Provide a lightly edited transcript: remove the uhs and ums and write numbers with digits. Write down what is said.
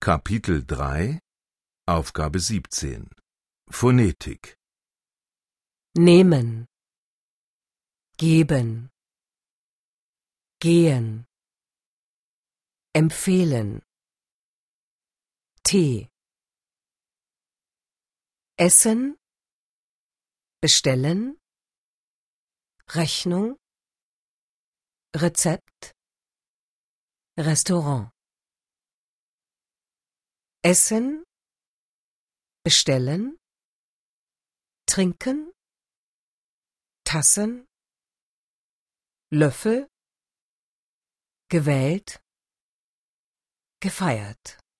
Kapitel 3, Aufgabe 17. Phonetik. Nehmen, geben, gehen, empfehlen, Tee, essen, bestellen, Rechnung, Rezept, Restaurant. Essen, bestellen, trinken, Tassen, Löffel, gewählt, gefeiert.